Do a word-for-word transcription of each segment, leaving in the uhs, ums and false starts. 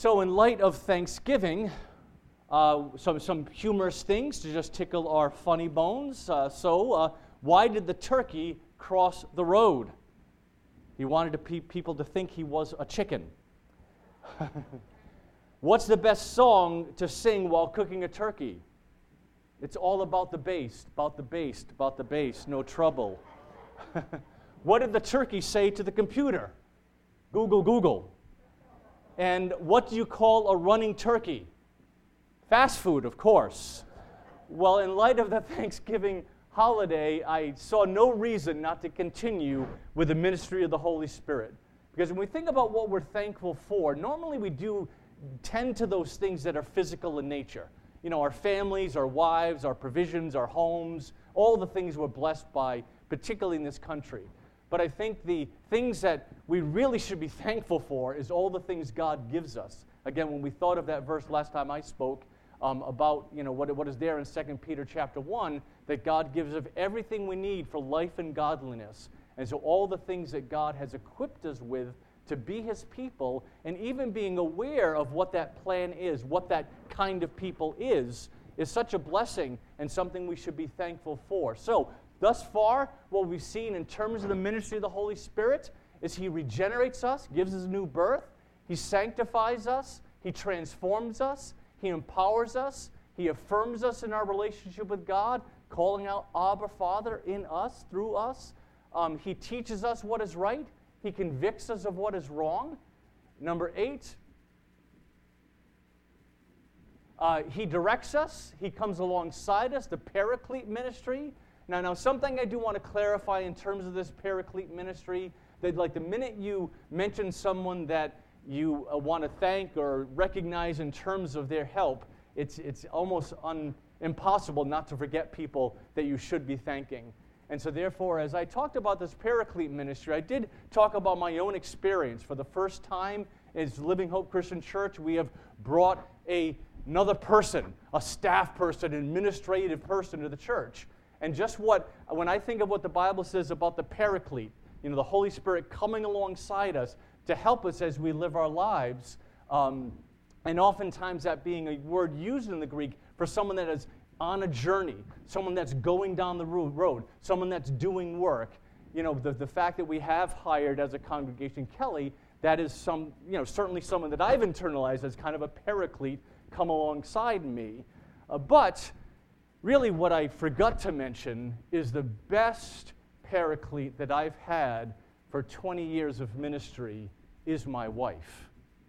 So in light of Thanksgiving, uh, some, some humorous things to just tickle our funny bones. Uh, so uh, why did the turkey cross the road? He wanted to pe- people to think he was a chicken. What's the best song to sing while cooking a turkey? It's all about the bass, about the bass, about the bass, no trouble. What did the turkey say to the computer? Google, Google. And what do you call a running turkey? Fast food, of course. Well, in light of the Thanksgiving holiday, I saw no reason not to continue with the ministry of the Holy Spirit. Because when we think about what we're thankful for, normally we do tend to those things that are physical in nature. You know, our families, our wives, our provisions, our homes, all the things we're blessed by, particularly in this country. But I think the things that we really should be thankful for is all the things God gives us. Again, when we thought of that verse last time I spoke um, about, you know, what, what is there in Second Peter chapter one, that God gives of everything we need for life and godliness. And so all the things that God has equipped us with to be His people, and even being aware of what that plan is, what that kind of people is, is such a blessing and something we should be thankful for. So, thus far, what we've seen in terms of the ministry of the Holy Spirit is He regenerates us, gives us a new birth, He sanctifies us, He transforms us, He empowers us, He affirms us in our relationship with God, calling out Abba, Father, in us, through us. Um, he teaches us what is right. He convicts us of what is wrong. Number eight, uh, He directs us. He comes alongside us, the Paraclete ministry. Now, now, something I do want to clarify in terms of this Paraclete ministry, that like the minute you mention someone that you uh, want to thank or recognize in terms of their help, it's, it's almost un, impossible not to forget people that you should be thanking. And so therefore, as I talked about this Paraclete ministry, I did talk about my own experience. For the first time as Living Hope Christian Church, we have brought a, another person, a staff person, an administrative person to the church. And just what, when I think of what the Bible says about the Paraclete, you know, the Holy Spirit coming alongside us to help us as we live our lives, um, and oftentimes that being a word used in the Greek for someone that is on a journey, someone that's going down the road, someone that's doing work. You know, the, the fact that we have hired as a congregation Kelly, that is some, you know, certainly someone that I've internalized as kind of a paraclete come alongside me. Uh, but really what I forgot to mention is the best paraclete that I've had for twenty years of ministry is my wife.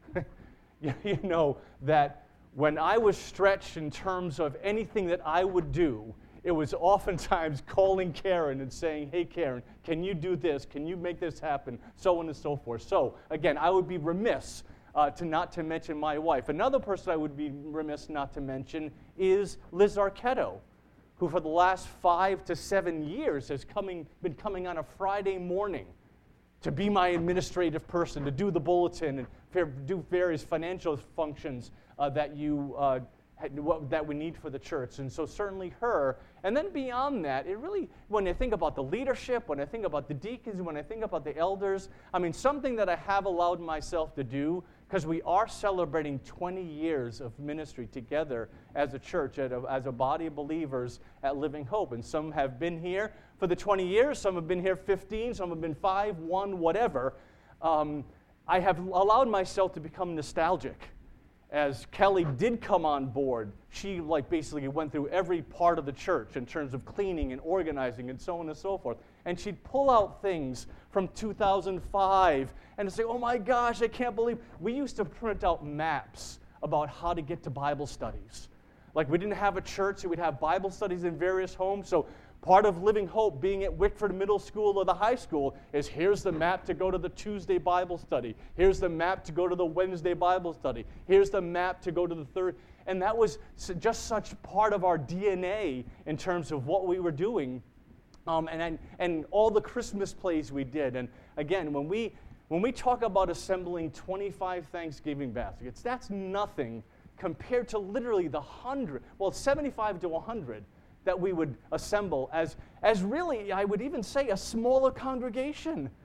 You know, that when I was stretched in terms of anything that I would do, it was oftentimes calling Karen and saying, hey, Karen, can you do this? Can you make this happen? So on and so forth. So, again, I would be remiss uh, to not to mention my wife. Another person I would be remiss not to mention is Liz Arquetto, who for the last five to seven years has coming, been coming on a Friday morning to be my administrative person, to do the bulletin and do various financial functions uh, that you uh, that we need for the church. And so certainly her. And then beyond that, it really, when I think about the leadership, when I think about the deacons, when I think about the elders, I mean, something that I have allowed myself to do, because we are celebrating twenty years of ministry together as a church, as a body of believers at Living Hope. And some have been here for the twenty years, some have been here fifteen, some have been five, one, whatever. Um, I have allowed myself to become nostalgic. As Kelly did come on board, she like basically went through every part of the church in terms of cleaning and organizing and so on and so forth. And she'd pull out things from two thousand five and say, oh my gosh, I can't believe. We used to print out maps about how to get to Bible studies. Like we didn't have a church, so we'd have Bible studies in various homes. So part of Living Hope being at Wickford Middle School or the high school is here's the map to go to the Tuesday Bible study. Here's the map to go to the Wednesday Bible study. Here's the map to go to the third. And that was just such part of our D N A in terms of what we were doing. Um, and, and and all the Christmas plays we did. And again, when we when we talk about assembling twenty-five Thanksgiving baskets, that's nothing compared to literally the hundred, well, seventy-five to one hundred that we would assemble as, as really, I would even say, a smaller congregation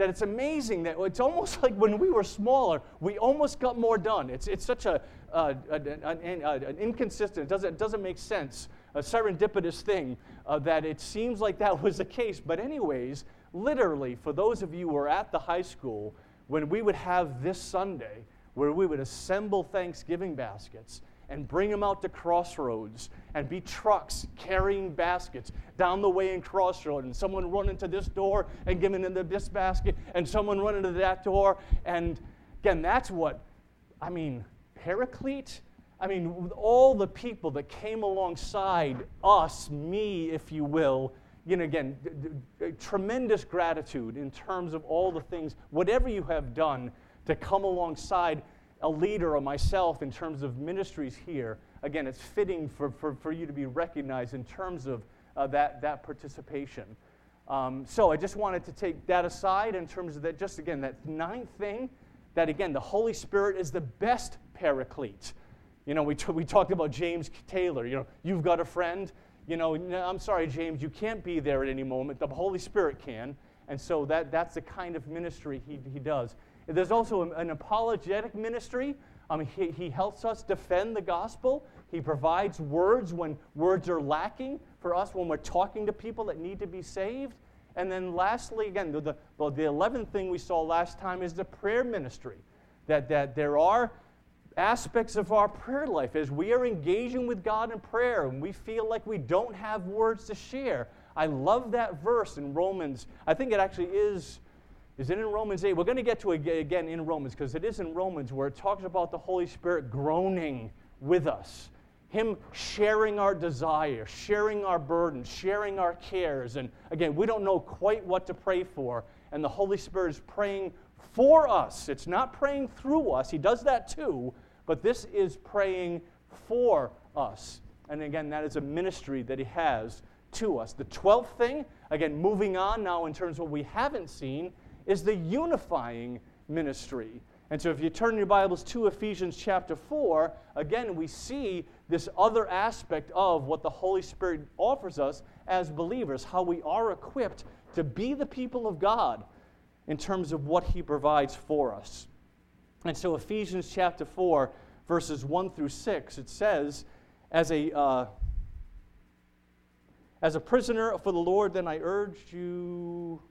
that it's amazing that it's almost like when we were smaller, we almost got more done. It's it's such a, uh, an, an, an inconsistent, it doesn't, it doesn't make sense, a serendipitous thing uh, that it seems like that was the case. But anyways, literally, for those of you who were at the high school, when we would have this Sunday, where we would assemble Thanksgiving baskets and bring them out to Crossroads and be trucks carrying baskets down the way in Crossroads, and someone run into this door and give into this basket, and someone run into that door. And again, that's what, I mean, Paraclete, I mean, all the people that came alongside us, me, if you will, you know, again, d- d- tremendous gratitude in terms of all the things, whatever you have done to come alongside a leader or myself in terms of ministries here. Again, it's fitting for, for, for you to be recognized in terms of uh, that, that participation. Um, so I just wanted to take that aside in terms of that, just again, that ninth thing, that again, the Holy Spirit is the best paraclete. You know, we, t- we talked about James Taylor, you know, you've got a friend, you know, no, I'm sorry, James, you can't be there at any moment. The Holy Spirit can. And so that, that's the kind of ministry he, he does. There's also an apologetic ministry. Um, he, he helps us defend the gospel. He provides words when words are lacking for us when we're talking to people that need to be saved. And then lastly, again, the, the, the eleventh thing we saw last time is the prayer ministry. That, that there are aspects of our prayer life as we are engaging with God in prayer and we feel like we don't have words to share. I love that verse in Romans. I think it actually is... Is it in Romans eight? We're going to get to it again in Romans, because it is in Romans where it talks about the Holy Spirit groaning with us. Him sharing our desires, sharing our burdens, sharing our cares. And again, we don't know quite what to pray for. And the Holy Spirit is praying for us. It's not praying through us. He does that too. But this is praying for us. And again, that is a ministry that he has to us. The twelfth thing, again, moving on now in terms of what we haven't seen, is the unifying ministry. And so if you turn your Bibles to Ephesians chapter four, again, we see this other aspect of what the Holy Spirit offers us as believers, how we are equipped to be the people of God in terms of what he provides for us. And so Ephesians chapter four, verses one through six, it says, as a, uh, as a prisoner for the Lord, then I urge you...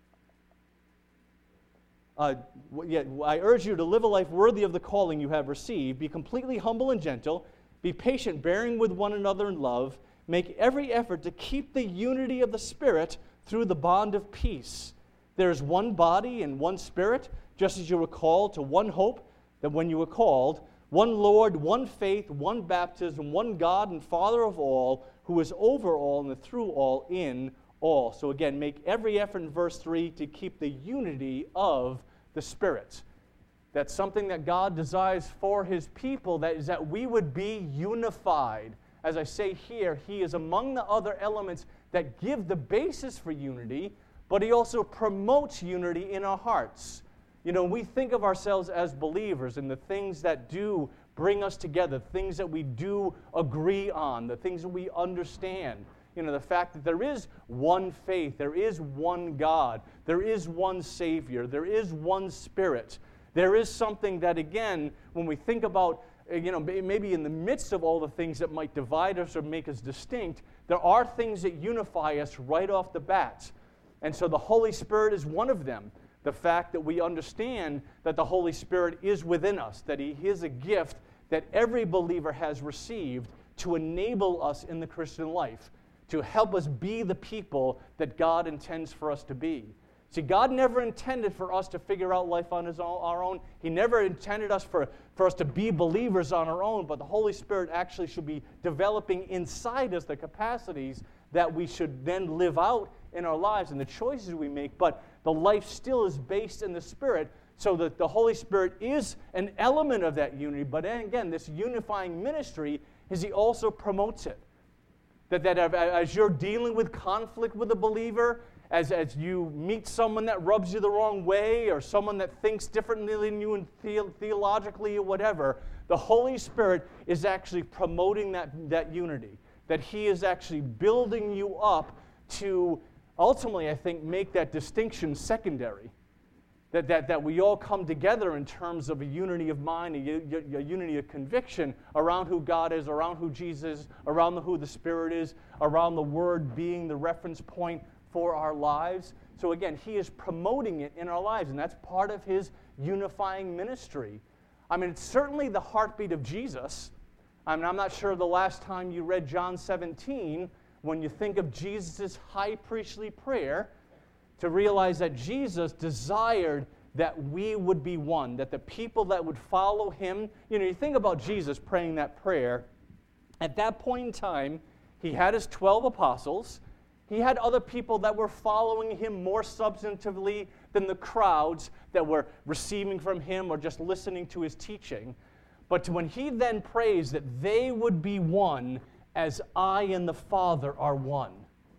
Uh, yeah, I urge you to live a life worthy of the calling you have received. Be completely humble and gentle. Be patient, bearing with one another in love. Make every effort to keep the unity of the Spirit through the bond of peace. There is one body and one Spirit, just as you were called to one hope that when you were called, one Lord, one faith, one baptism, one God and Father of all, who is over all and through all in all. So again, make every effort in verse three to keep the unity of the Spirit. That's something that God desires for his people, that is that we would be unified. As I say here, he is among the other elements that give the basis for unity, but he also promotes unity in our hearts. You know, we think of ourselves as believers and the things that do bring us together, things that we do agree on, the things that we understand. You know, the fact that there is one faith, there is one God, there is one Savior, there is one Spirit. There is something that, again, when we think about, you know, maybe in the midst of all the things that might divide us or make us distinct, there are things that unify us right off the bat. And so the Holy Spirit is one of them. The fact that we understand that the Holy Spirit is within us, that he is a gift that every believer has received to enable us in the Christian life, to help us be the people that God intends for us to be. See, God never intended for us to figure out life on his own, our own. He never intended us for, for us to be believers on our own, but the Holy Spirit actually should be developing inside us the capacities that we should then live out in our lives and the choices we make, but the life still is based in the Spirit, so that the Holy Spirit is an element of that unity. But again, this unifying ministry is he also promotes it. That, that as you're dealing with conflict with a believer, as, as you meet someone that rubs you the wrong way or someone that thinks differently than you and the, theologically or whatever, the Holy Spirit is actually promoting that, that unity. That he is actually building you up to ultimately, I think, make that distinction secondary. that, that, that we all come together in terms of a unity of mind, a, a unity of conviction around who God is, around who Jesus is, around the, who the Spirit is, around the Word being the reference point for our lives. So again, he is promoting it in our lives, and that's part of his unifying ministry. I mean, it's certainly the heartbeat of Jesus. I mean, I'm not sure the last time you read John seventeen, when you think of Jesus' high priestly prayer, to realize that Jesus desired that we would be one, that the people that would follow him, you know, you think about Jesus praying that prayer. At that point in time, he had his twelve apostles. He had other people that were following him more substantively than the crowds that were receiving from him or just listening to his teaching. But when he then prays that they would be one as I and the Father are one,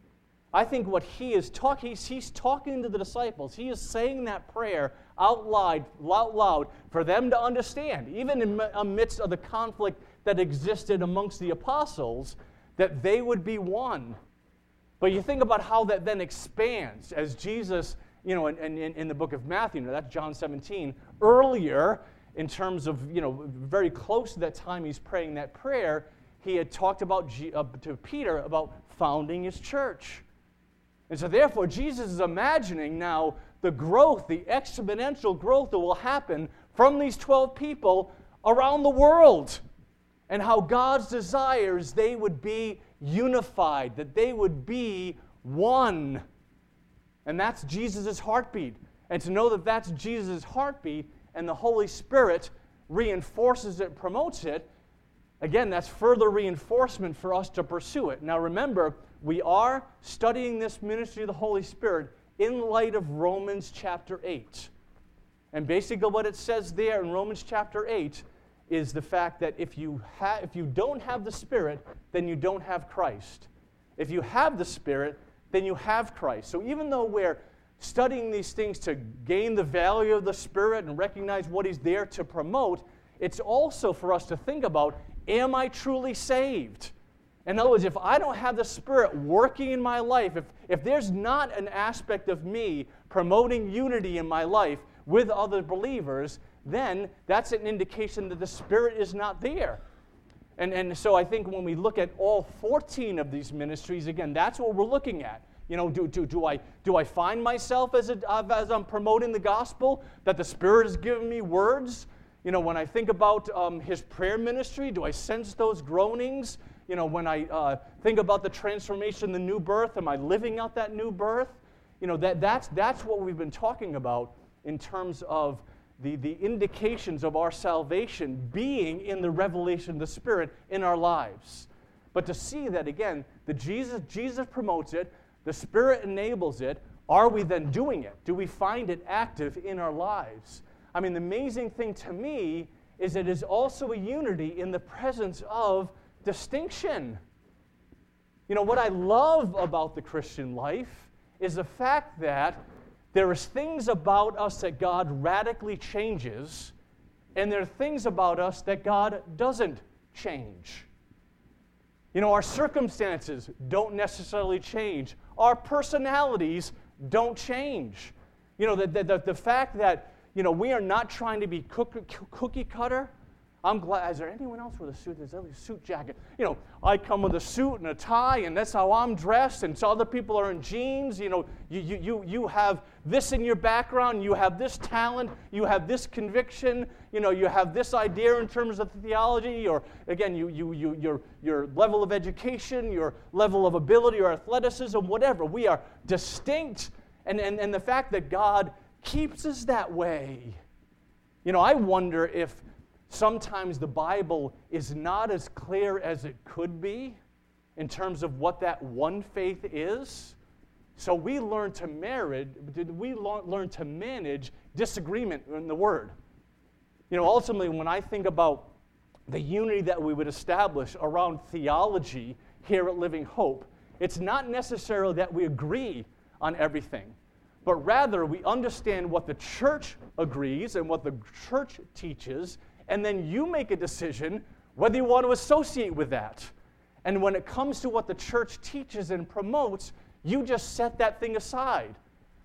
I think what he is talking, he's, he's talking to the disciples. He is saying that prayer out loud, out loud for them to understand, even in amidst of the conflict that existed amongst the apostles, that they would be one. But you think about how that then expands as Jesus, you know, in, in, in the book of Matthew, you know, that's John seventeen, earlier in terms of, you know, very close to that time he's praying that prayer, he had talked about G, uh, to Peter about founding his church. And so therefore, Jesus is imagining now the growth, the exponential growth that will happen from these twelve people around the world, and how God's desires they would be unified, that they would be one. And that's Jesus' heartbeat. And to know that that's Jesus' heartbeat and the Holy Spirit reinforces it, promotes it, again, that's further reinforcement for us to pursue it. Now remember, we are studying this ministry of the Holy Spirit in light of Romans chapter eight. And basically what it says there in Romans chapter eight is the fact that if you, ha- if you don't have the Spirit, then you don't have Christ. If you have the Spirit, then you have Christ. So even though we're studying these things to gain the value of the Spirit and recognize what he's there to promote, it's also for us to think about, am I truly saved? In other words, if I don't have the Spirit working in my life, if, if there's not an aspect of me promoting unity in my life with other believers, then that's an indication that the Spirit is not there. And, and so I think when we look at all fourteen of these ministries, again, that's what we're looking at. You know, do, do, do, I, do I find myself as, a, as I'm promoting the gospel, that the Spirit has given me words? You know, when I think about um, his prayer ministry, do I sense those groanings? You know, when I uh, think about the transformation, the new birth, am I living out that new birth? You know, that, that's, that's what we've been talking about in terms of the, the indications of our salvation being in the revelation of the Spirit in our lives. But to see that, again, the Jesus, Jesus promotes it, the Spirit enables it, are we then doing it? Do we find it active in our lives? I mean, the amazing thing to me is it is also a unity in the presence of distinction. You know, what I love about the Christian life is the fact that there is things about us that God radically changes, and there are things about us that God doesn't change. You know, our circumstances don't necessarily change. Our personalities don't change. You know, the, the, the fact that, you know, we are not trying to be cookie, cookie cutter. I'm glad. Is there anyone else with a suit? There's a suit jacket. You know, I come with a suit and a tie, and that's how I'm dressed. And so other people are in jeans. You know, you you you you have this in your background. You have this talent. You have this conviction. You know, you have this idea in terms of theology, or again, you you you your your level of education, your level of ability or athleticism, whatever. We are distinct, and and and the fact that God keeps us that way. You know, I wonder if sometimes the Bible is not as clear as it could be in terms of what that one faith is. So we learn to marriage, we learn to manage disagreement in the Word. You know, ultimately, when I think about the unity that we would establish around theology here at Living Hope, it's not necessarily that we agree on everything, but rather we understand what the church agrees and what the church teaches, and then you make a decision whether you want to associate with that. And when it comes to what the church teaches and promotes, you just set that thing aside.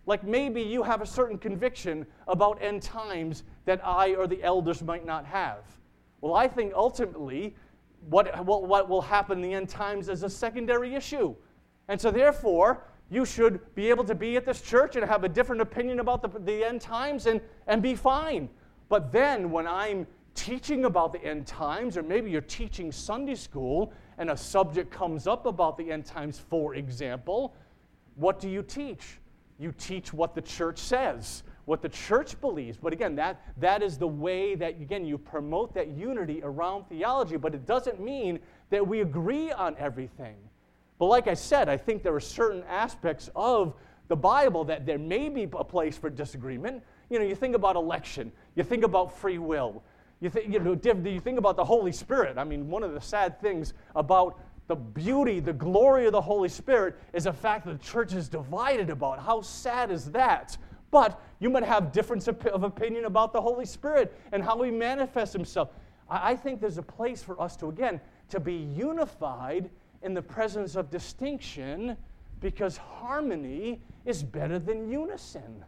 Like maybe you have a certain conviction about end times that I or the elders might not have. Well, I think ultimately what, what, what will happen in the end times is a secondary issue. And so therefore, you should be able to be at this church and have a different opinion about the, the end times and, and be fine. But then when I'm teaching about the end times, or maybe you're teaching Sunday school and a subject comes up about the end times, for example, what do you teach? You teach what the church says, what the church believes. But again, that, that is the way that, again, you promote that unity around theology, but it doesn't mean that we agree on everything. But like I said, I think there are certain aspects of the Bible that there may be a place for disagreement. You know, you think about election, you think about free will, you think, you know, you think about the Holy Spirit. I mean, one of the sad things about the beauty, the glory of the Holy Spirit is the fact that the church is divided about. How sad is that? But you might have difference of opinion about the Holy Spirit and how he manifests himself. I think there's a place for us to, again, to be unified in the presence of distinction, because harmony is better than unison.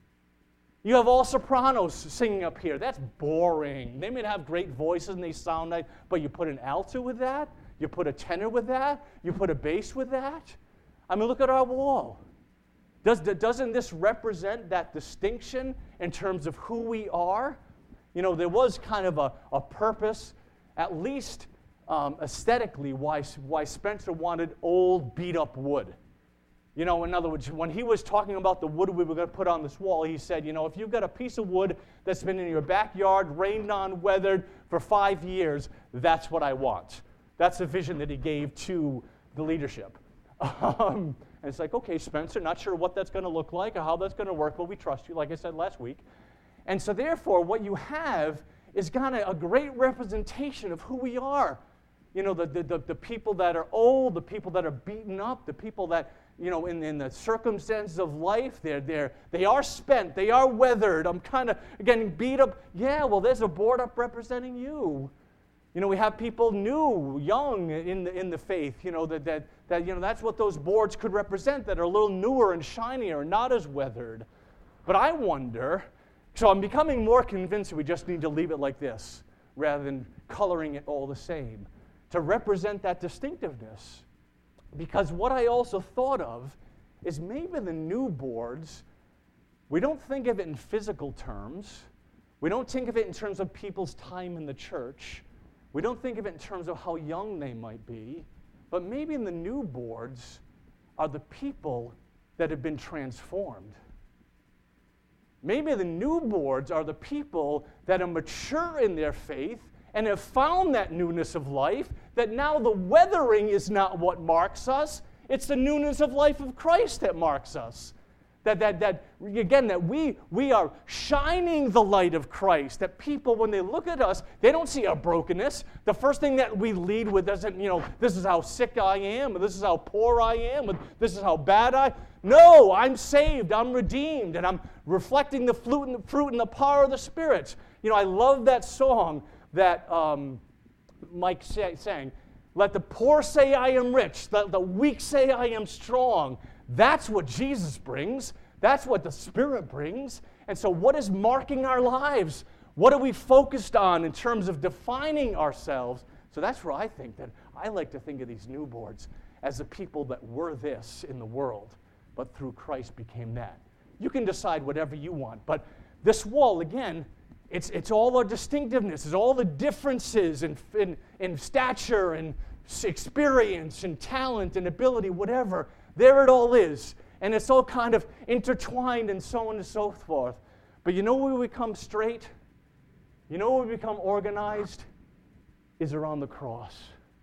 You have all sopranos singing up here. That's boring. They may have great voices and they sound nice, but you put an alto with that, you put a tenor with that, you put a bass with that. I mean, look at our wall. Does, doesn't this represent that distinction in terms of who we are? You know, there was kind of a, a purpose, at least um, aesthetically, why, why Spencer wanted old, beat-up wood. You know, in other words, when he was talking about the wood we were going to put on this wall, he said, you know, if you've got a piece of wood that's been in your backyard, rained on, weathered for five years, that's what I want. That's the vision that he gave to the leadership. Um, and it's like, okay, Spencer, not sure what that's going to look like or how that's going to work, but we trust you, like I said last week. And so therefore, what you have is kind of a great representation of who we are. You know, the, the, the people that are old, the people that are beaten up, the people that, you know, in, in the circumstances of life, they're, they're, they are spent, they are weathered. I'm kind of getting beat up. Yeah, well, there's a board up representing you. You know, we have people new, young in the, in the faith, you know, that, that, that, you know, that's what those boards could represent, that are a little newer and shinier, not as weathered. But I wonder, so I'm becoming more convinced that we just need to leave it like this, rather than coloring it all the same, to represent that distinctiveness. Because what I also thought of is maybe the new boards, we don't think of it in physical terms. We don't think of it in terms of people's time in the church. We don't think of it in terms of how young they might be. But maybe in the new boards are the people that have been transformed. Maybe the new boards are the people that are mature in their faith and have found that newness of life, that now the weathering is not what marks us, it's the newness of life of Christ that marks us. That, that, that again, that we, we are shining the light of Christ, that people, when they look at us, they don't see our brokenness. The first thing that we lead with isn't, you know, this is how sick I am, or this is how poor I am, or this is how bad I am. No, I'm saved, I'm redeemed, and I'm reflecting the fruit and the, fruit and the power of the Spirit. You know, I love that song that um, Mike say, sang, let the poor say I am rich, let the weak say I am strong. That's what Jesus brings. That's what the Spirit brings. And so what is marking our lives? What are we focused on in terms of defining ourselves? So that's where I think that I like to think of these new boards as the people that were this in the world, but through Christ became that. You can decide whatever you want, but this wall, again, It's, it's all our distinctiveness. It's all the differences in, in, in stature and experience and talent and ability, whatever. There it all is. And it's all kind of intertwined and so on and so forth. But you know where we become straight? You know where we become organized? Is around the cross.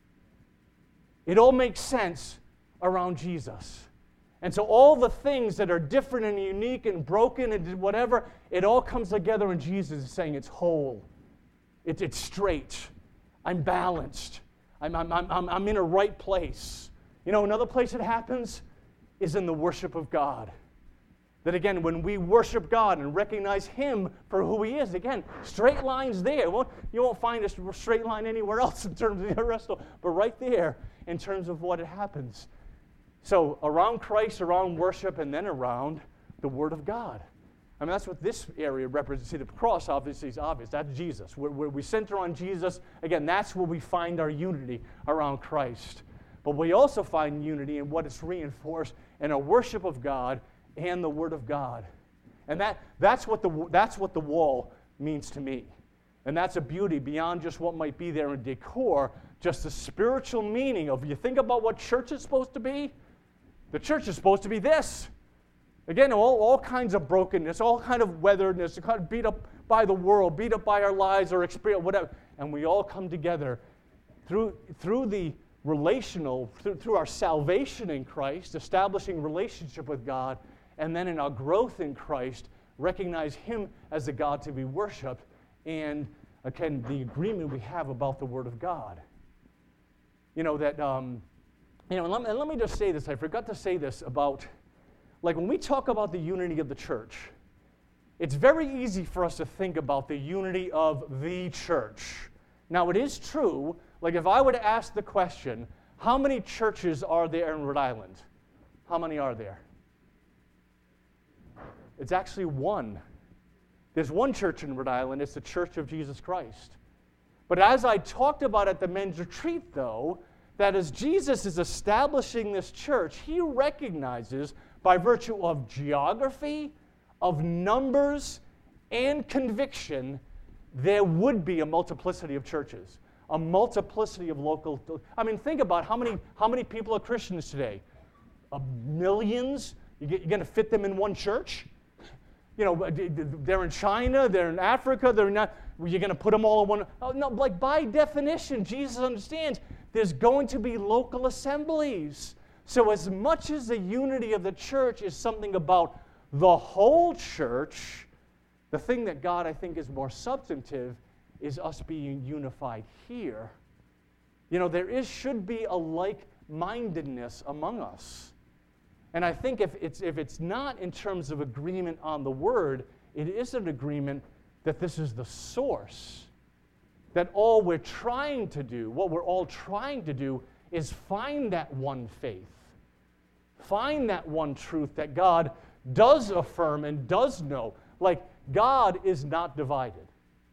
It all makes sense around Jesus. And so all the things that are different and unique and broken and whatever, it all comes together in Jesus saying it's whole. It, it's straight. I'm balanced. I'm, I'm, I'm, I'm in a right place. You know, another place it happens is in the worship of God. That again, when we worship God and recognize Him for who He is, again, straight lines there. Well, you won't find a straight line anywhere else in terms of the rest of, but right there in terms of what it happens. So around Christ, around worship, and then around the Word of God. I mean, that's what this area represents. See, the cross obviously is obvious. That's Jesus. Where, where we center on Jesus, again, that's where we find our unity around Christ. But we also find unity in what it's reinforced in our worship of God and the Word of God. And that, that's, what the, that's what the wall means to me. And that's a beauty beyond just what might be there in decor, just the spiritual meaning of, you think about what church is supposed to be? The church is supposed to be this. Again, all, all kinds of brokenness, all kind of weatheredness, kind of beat up by the world, beat up by our lives or experience, whatever. And we all come together through, through the relational, through, through our salvation in Christ, establishing relationship with God, and then in our growth in Christ, recognize Him as the God to be worshipped, and again, the agreement we have about the Word of God. You know, that, um, you know, and let, and let me just say this, I forgot to say this about, like when we talk about the unity of the church, it's very easy for us to think about the unity of the church. Now, it is true, like if I were to ask the question, how many churches are there in Rhode Island? How many are there? It's actually one. There's one church in Rhode Island. It's the Church of Jesus Christ. But as I talked about at the men's retreat, though, that as Jesus is establishing this church, He recognizes by virtue of geography, of numbers, and conviction, there would be a multiplicity of churches, a multiplicity of local. I mean, think about how many how many people are Christians today? Uh, millions? You get, you're going to fit them in one church? You know, they're in China, they're in Africa, they're not. You're going to put them all in one. Oh, no, like by definition, Jesus understands there's going to be local assemblies. So as much as the unity of the church is something about the whole church, the thing that God, I think, is more substantive is us being unified here. You know, there is should be a like-mindedness among us. And I think if it's, if it's not in terms of agreement on the Word, it is an agreement that this is the source. That all we're trying to do, what we're all trying to do, is find that one faith. Find that one truth that God does affirm and does know. Like, God is not divided.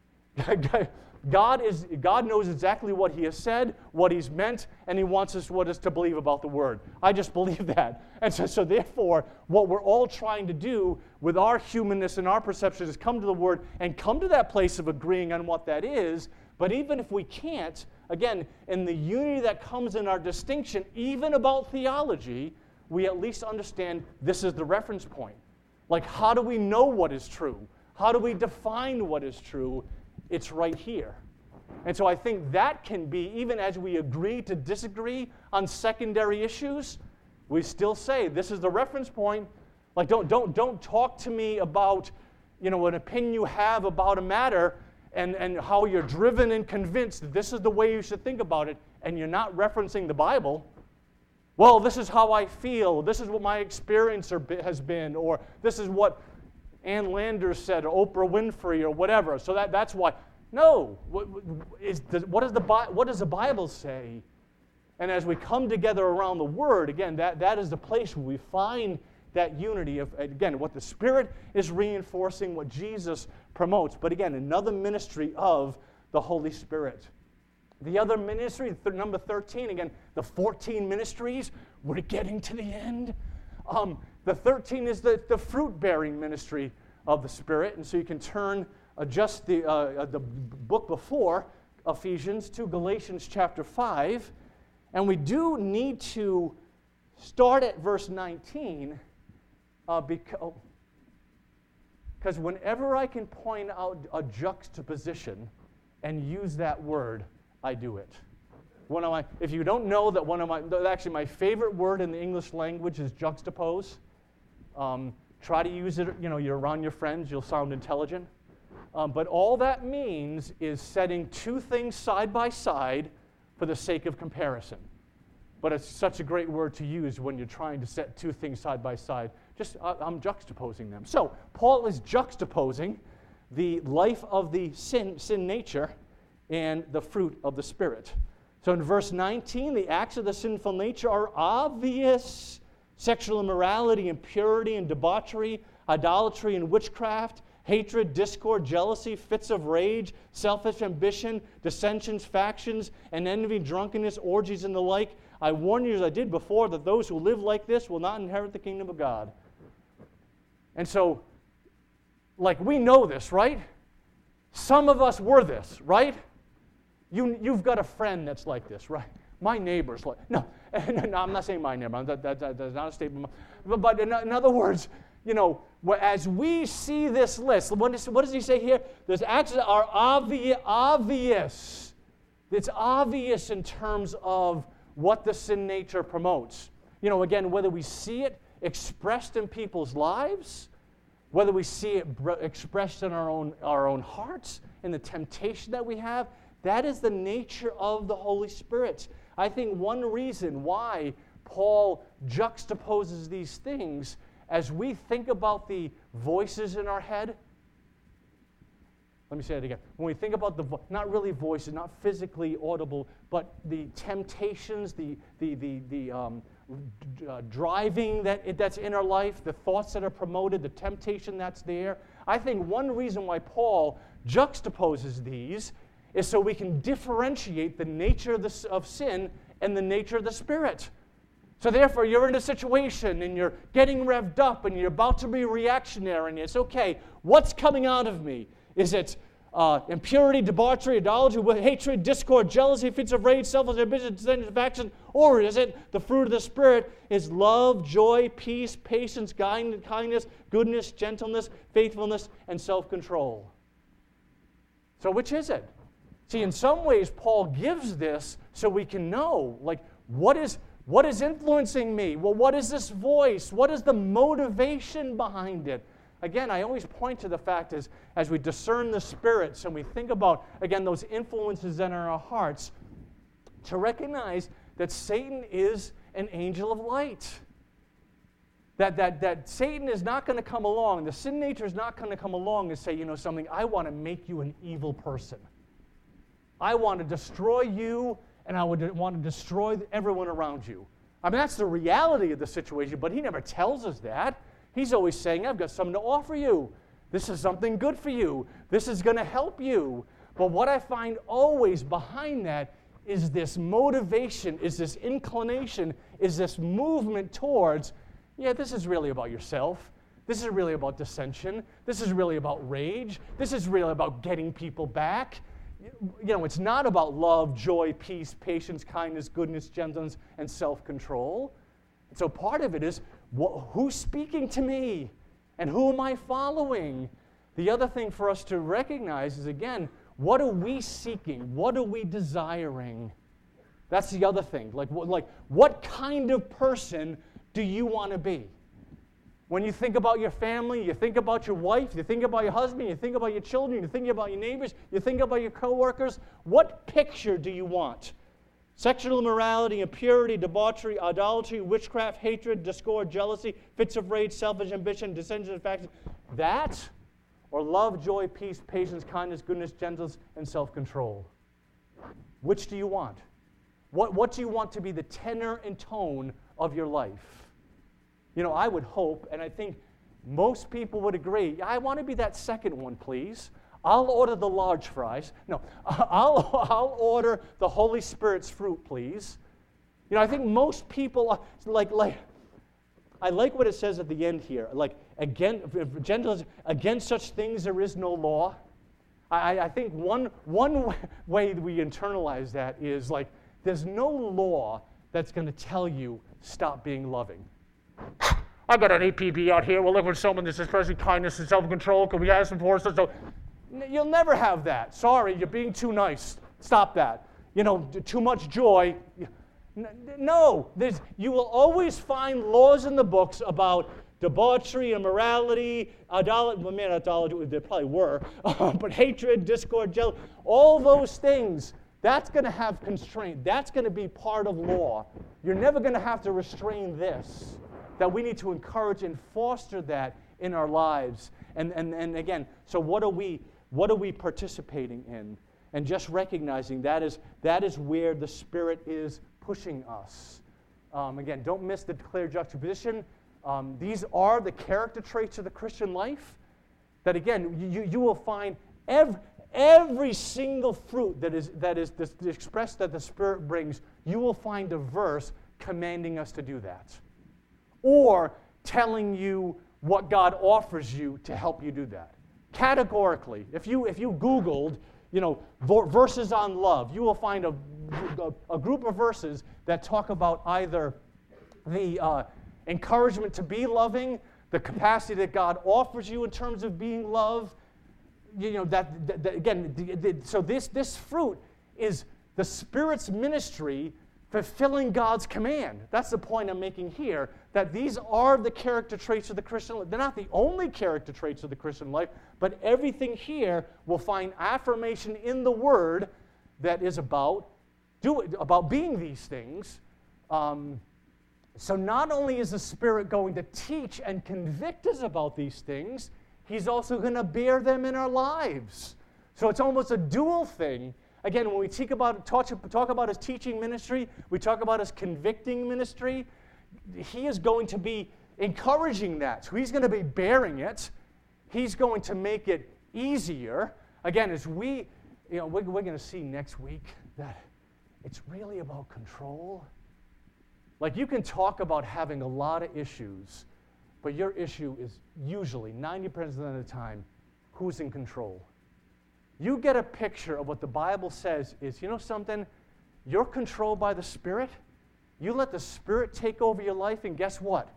God is God knows exactly what He has said, what He's meant, and He wants us what is to believe about the Word. I just believe that. And so, so therefore, what we're all trying to do with our humanness and our perception is come to the Word and come to that place of agreeing on what that is. But even if we can't, again, in the unity that comes in our distinction, even about theology, we at least understand this is the reference point. Like, how do we know what is true? How do we define what is true? It's right here. And so I think that can be, even as we agree to disagree on secondary issues, we still say this is the reference point. Like, don't, don't, don't talk to me about, you know, an opinion you have about a matter and, and how you're driven and convinced that this is the way you should think about it, and you're not referencing the Bible. Well, this is how I feel. This is what my experience has been, or this is what Ann Landers said, or Oprah Winfrey, or whatever. So that, that's why. No. What, is the, what, does the, what does the Bible say? And as we come together around the Word, again, that, that is the place where we find that unity of, again, what the Spirit is reinforcing, what Jesus promotes. But again, another ministry of the Holy Spirit. The other ministry, th- number thirteen, again, the fourteen ministries, we're getting to the end. Um, the thirteen is the, the fruit-bearing ministry of the Spirit. And so you can turn uh, just the, uh, the book before Ephesians to Galatians chapter five. And we do need to start at verse nineteen uh, because because whenever I can point out a juxtaposition and use that word, I do it. One of my, if you don't know that one of my, actually my favorite word in the English language is juxtapose. Um, try to use it, you know, you're around your friends, you'll sound intelligent. Um, but all that means is setting two things side by side for the sake of comparison. But it's such a great word to use when you're trying to set two things side by side. Just, uh, I'm juxtaposing them. So, Paul is juxtaposing the life of the sin, sin nature and the fruit of the Spirit. So in verse nineteen, the acts of the sinful nature are obvious: sexual immorality, impurity, and debauchery, idolatry and witchcraft, hatred, discord, jealousy, fits of rage, selfish ambition, dissensions, factions, and envy, drunkenness, orgies, and the like. I warn you, as I did before, that those who live like this will not inherit the kingdom of God. And so, like, we know this, right? Some of us were this, right? You, you've got a friend that's like this, right? My neighbor's like, no, no, I'm not saying my neighbor. That, that, that, that's not a statement. But, but in, in other words, you know, as we see this list, what does, what does he say here? There's acts that are obvious, obvious. It's obvious in terms of what the sin nature promotes. You know, again, whether we see it expressed in people's lives, whether we see it expressed in our own, our own hearts, in the temptation that we have, that is the nature of the Holy Spirit. I think one reason why Paul juxtaposes these things as we think about the voices in our head. Let me say it again. When we think about the, vo- not really voices, not physically audible, but the temptations, the, the, the, the um, d- uh, driving that it, that's in our life, the thoughts that are promoted, the temptation that's there. I think one reason why Paul juxtaposes these is so we can differentiate the nature of, the, of sin and the nature of the Spirit. So therefore, you're in a situation and you're getting revved up and you're about to be reactionary and it's okay, what's coming out of me? Is it uh, impurity, debauchery, idolatry, hatred, discord, jealousy, fits of rage, selfish ambition, dissension, faction? Or is it the fruit of the Spirit is love, joy, peace, patience, kindness, goodness, gentleness, faithfulness, and self-control? So which is it? See, in some ways, Paul gives this so we can know, like, what is... What is influencing me? Well, what is this voice? What is the motivation behind it? Again, I always point to the fact is, as we discern the spirits and we think about, again, those influences in our hearts, to recognize that Satan is an angel of light. That, that, that Satan is not going to come along, the sin nature is not going to come along and say, you know something, I want to make you an evil person. I want to destroy you, and I would want to destroy everyone around you. I mean, that's the reality of the situation, but he never tells us that. He's always saying, I've got something to offer you. This is something good for you. This is going to help you. But what I find always behind that is this motivation, is this inclination, is this movement towards, yeah, this is really about yourself. This is really about dissension. This is really about rage. This is really about getting people back. You know, it's not about love, joy, peace, patience, kindness, goodness, gentleness, and self-control. So part of it is, wh- who's speaking to me? And who am I following? The other thing for us to recognize is, again, what are we seeking? What are we desiring? That's the other thing. Like, wh- like what kind of person do you want to be? When you think about your family, you think about your wife, you think about your husband, you think about your children, you think about your neighbors, you think about your coworkers. What picture do you want? Sexual immorality, impurity, debauchery, idolatry, witchcraft, hatred, discord, jealousy, fits of rage, selfish ambition, dissension, and factions. That, or love, joy, peace, patience, kindness, goodness, gentleness, and self-control. Which do you want? What, what do you want to be the tenor and tone of your life? You know, I would hope, and I think most people would agree, I want to be that second one, please. I'll order the large fries. No, I'll, I'll order the Holy Spirit's fruit, please. You know, I think most people, are, like, like, I like what it says at the end here. Like, again, gentleness, against such things there is no law. I, I think one, one way we internalize that is, like, there's no law that's going to tell you stop being loving. I got an A P B out here. We're looking for someone that's expressing kindness and self-control. Can we ask them for us? So you'll never have that. Sorry, you're being too nice. Stop that. You know, too much joy. No, there's, you will always find laws in the books about debauchery, immorality, idolatry. Well, man, idolatry, there probably were, but hatred, discord, jealousy, all those things. That's going to have constraint. That's going to be part of law. You're never going to have to restrain this. That we need to encourage and foster that in our lives. And, and, and again, so what are we what are we participating in? And just recognizing that is, that is where the Spirit is pushing us. Um, again, don't miss the clear juxtaposition. um, these are the character traits of the Christian life, that again, you, you will find every, every single fruit that is, that is this, expressed that the Spirit brings, you will find a verse commanding us to do that. Or telling you what God offers you to help you do that. Categorically, if you, if you Googled, you know, verses on love, you will find a, a, a group of verses that talk about either the uh, encouragement to be loving, the capacity that God offers you in terms of being loved. You know, that, that, that again, the, the, so this, this fruit is the Spirit's ministry fulfilling God's command. That's the point I'm making here, that these are the character traits of the Christian life. They're not the only character traits of the Christian life, but everything here will find affirmation in the Word that is about, do it, about being these things. Um, so not only is the Spirit going to teach and convict us about these things, He's also going to bear them in our lives. So it's almost a dual thing. Again, when we talk about, talk, talk about his teaching ministry, we talk about his convicting ministry, he is going to be encouraging that. So he's going to be bearing it. He's going to make it easier. Again, as we, you know, we're, we're going to see next week that it's really about control. Like, you can talk about having a lot of issues, but your issue is usually, ninety percent of the time, who's in control. You get a picture of what the Bible says is, you know something? You're controlled by the Spirit. You let the Spirit take over your life, and guess what?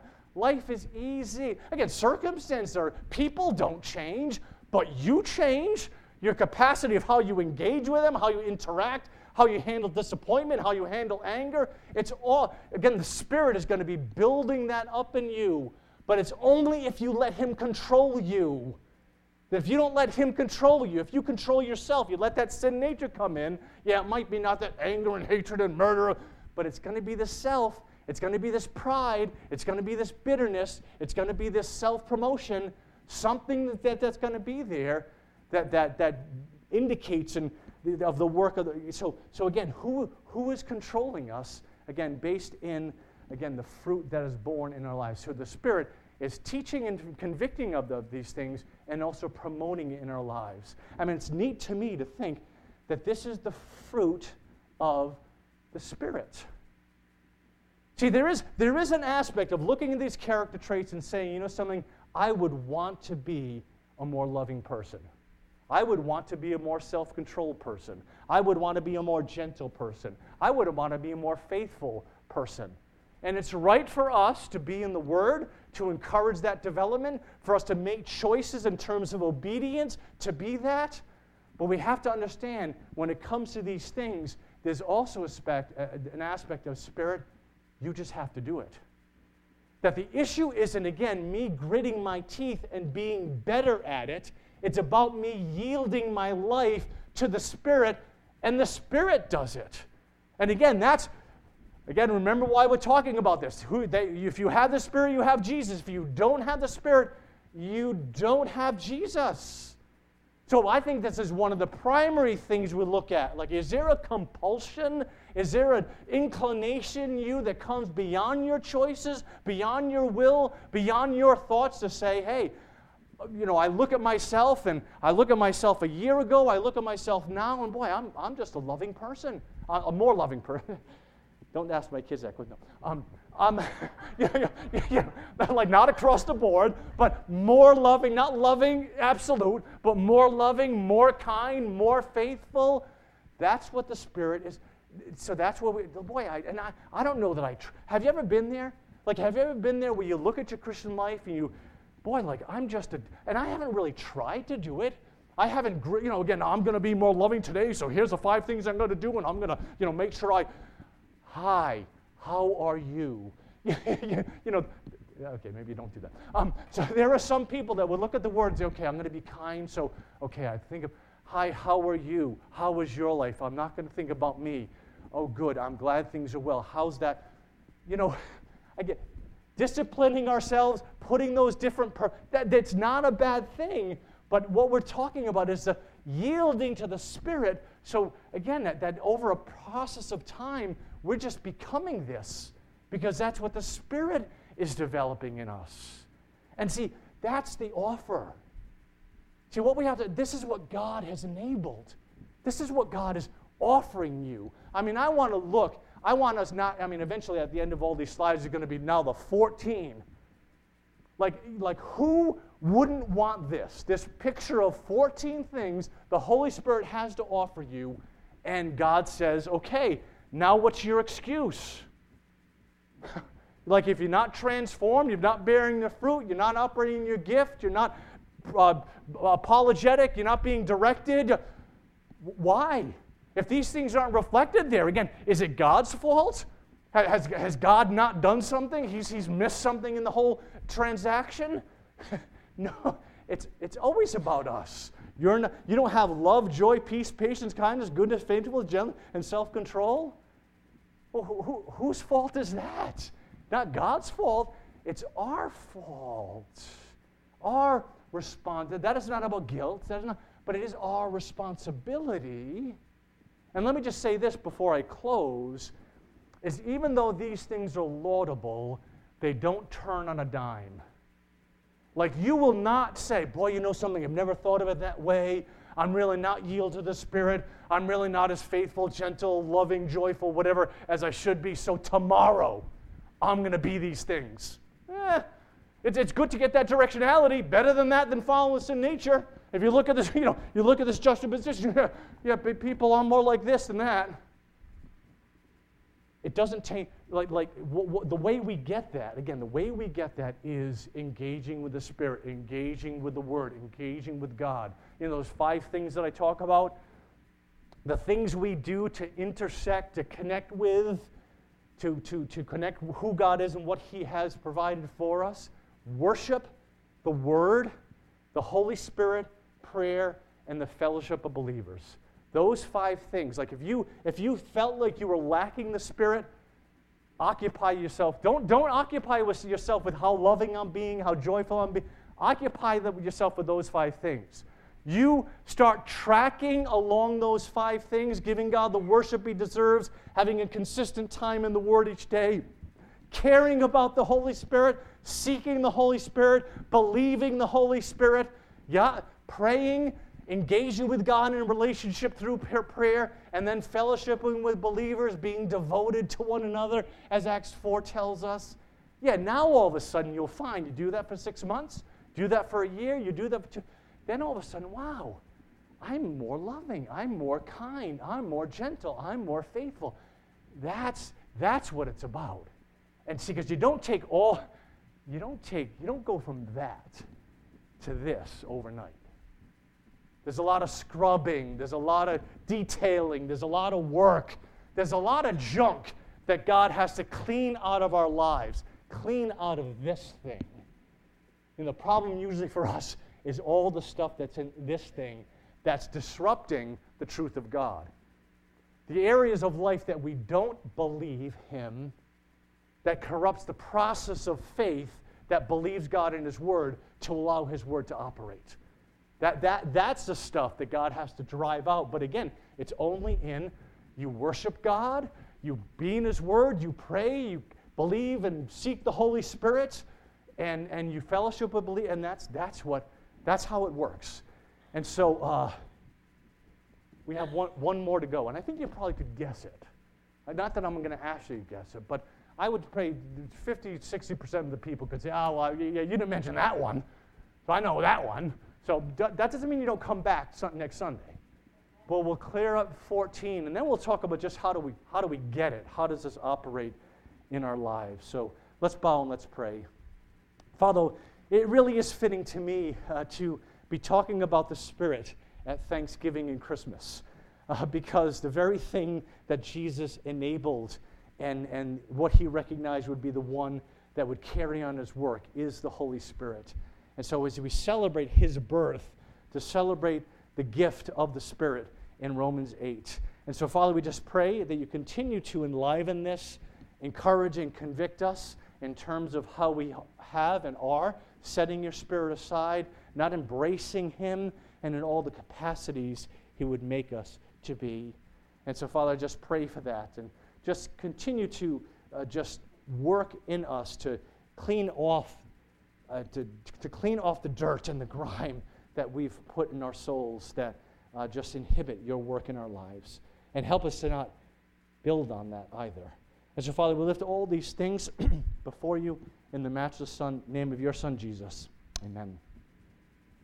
Life is easy. Again, circumstances or people don't change, but you change. Your capacity of how you engage with them, how you interact, how you handle disappointment, how you handle anger, it's all, again, the Spirit is going to be building that up in you, but it's only if you let Him control you. If you don't let Him control you, if you control yourself, you let that sin nature come in, yeah, it might be not that anger and hatred and murder, but it's going to be the self, it's going to be this pride, it's going to be this bitterness, it's going to be this self-promotion, something that, that that's going to be there that that that indicates in, of the work of the, so, so again, who, who is controlling us? Again, based in, again, the fruit that is born in our lives. So the Spirit is teaching and convicting of the, these things and also promoting it in our lives. I mean, it's neat to me to think that this is the fruit of the Spirit. See, there is, there is an aspect of looking at these character traits and saying, you know something, I would want to be a more loving person. I would want to be a more self-controlled person. I would want to be a more gentle person. I would want to be a more faithful person. And it's right for us to be in the Word, to encourage that development, for us to make choices in terms of obedience to be that. But we have to understand, when it comes to these things, there's also aspect, uh, an aspect of Spirit, you just have to do it. That the issue isn't, again, me gritting my teeth and being better at it. It's about me yielding my life to the Spirit, and the Spirit does it. And again, that's, again, remember why we're talking about this. Who, they, if you have the Spirit, you have Jesus. If you don't have the Spirit, you don't have Jesus. So I think this is one of the primary things we look at. Like, is there a compulsion? Is there an inclination in you that comes beyond your choices, beyond your will, beyond your thoughts to say, hey, you know, I look at myself, and I look at myself a year ago, I look at myself now, and boy, I'm, I'm just a loving person, a, a more loving person. Don't ask my kids that quick. No. Um, um, yeah, yeah, yeah, like not across the board, but more loving, not loving absolute, but more loving, more kind, more faithful. That's what the Spirit is. So that's what we, boy, I, and I, I don't know that I, tr- have you ever been there? Like, have you ever been there where you look at your Christian life and you, boy, like, I'm just a, and I haven't really tried to do it. I haven't, you know, again, I'm going to be more loving today, so here's the five things I'm going to do, and I'm going to, you know, make sure I, hi, how are you? you know, okay, maybe you don't do that. Um, so there are some people that would look at the word and say, okay, I'm going to be kind, so, okay, I think of, hi, how are you? How was your life? I'm not going to think about me. Oh, good, I'm glad things are well. How's that? You know, again, disciplining ourselves, putting those different, per- that, that's not a bad thing, but what we're talking about is the yielding to the Spirit. So again, that, that over a process of time, we're just becoming this, because that's what the Spirit is developing in us. And see, that's the offer. See, what we have to, this is what God has enabled. This is what God is offering you. I mean, I want to look, I want us not, I mean, eventually at the end of all these slides are going to be now the fourteen. Like, like who wouldn't want this? This picture of fourteen things the Holy Spirit has to offer you, and God says, okay, now what's your excuse? Like if you're not transformed, you're not bearing the fruit, you're not operating your gift, you're not uh, apologetic, you're not being directed. Why? If these things aren't reflected there, again, is it God's fault? Has, has God not done something? He's, he's missed something in the whole transaction? No, it's, it's always about us. You're not, you don't have love, joy, peace, patience, kindness, goodness, faithfulness, gentleness, and self-control? Well, who, who, whose fault is that? Not God's fault. It's our fault. Our response. That is not about guilt. That is not, but it is our responsibility. And let me just say this before I close, is even though these things are laudable, they don't turn on a dime. Like you will not say, boy, you know something, I've never thought of it that way. I'm really not yield to the Spirit. I'm really not as faithful, gentle, loving, joyful, whatever, as I should be. So tomorrow, I'm going to be these things. Eh, it's, it's good to get that directionality. Better than that than following sin nature. If you look at this, you know, you look at this juxtaposition, yeah, people are more like this than that. It doesn't take, like, like w- w- the way we get that, again, the way we get that is engaging with the Spirit, engaging with the Word, engaging with God. You know, those five things that I talk about, the things we do to intersect, to connect with, to, to, to connect who God is and what He has provided for us. Worship, the Word, the Holy Spirit, prayer, and the fellowship of believers. Those five things, like if you if you felt like you were lacking the Spirit, occupy yourself. Don't, don't occupy with yourself with how loving I'm being, how joyful I'm being. Occupy them, yourself with those five things. You start tracking along those five things, giving God the worship He deserves, having a consistent time in the Word each day, caring about the Holy Spirit, seeking the Holy Spirit, believing the Holy Spirit, yeah, praying, engaging with God in a relationship through prayer, and then fellowshipping with believers, being devoted to one another, as Acts four tells us. Yeah, now all of a sudden you'll find you do that for six months, do that for a year, you do that for two, then all of a sudden, wow, I'm more loving, I'm more kind, I'm more gentle, I'm more faithful. That's, that's what it's about. And see, because you don't take all, you don't take, you don't go from that to this overnight. There's a lot of scrubbing. There's a lot of detailing. There's a lot of work. There's a lot of junk that God has to clean out of our lives, clean out of this thing. And the problem usually for us is all the stuff that's in this thing that's disrupting the truth of God. The areas of life that we don't believe Him, that corrupts the process of faith that believes God in His Word to allow His Word to operate. That, that, that's the stuff that God has to drive out. But again, it's only in you worship God, you be in His Word, you pray, you believe and seek the Holy Spirit, and, and you fellowship with believe, and that's that's what that's how it works. And so uh, we have one, one more to go, and I think you probably could guess it. Not that I'm going to ask you to guess it, but I would say fifty, sixty percent of the people could say, oh, well, yeah, you didn't mention that one, so I know that one. So that doesn't mean you don't come back next Sunday. But we'll clear up fourteen, and then we'll talk about just how do we how do we get it? How does this operate in our lives? So let's bow and let's pray. Father, it really is fitting to me uh, to be talking about the Spirit at Thanksgiving and Christmas, uh, because the very thing that Jesus enabled and, and what He recognized would be the one that would carry on His work is the Holy Spirit. And so as we celebrate His birth, to celebrate the gift of the Spirit in Romans eight. And so, Father, we just pray that you continue to enliven this, encourage and convict us in terms of how we have and are setting your Spirit aside, not embracing Him, and in all the capacities He would make us to be. And so, Father, I just pray for that, and just continue to uh, just work in us to clean off, uh, to, to clean off the dirt and the grime that we've put in our souls that uh, just inhibit your work in our lives. And help us to not build on that either. And so, Father, we lift all these things before you in the matchless son, name of your Son, Jesus. Amen.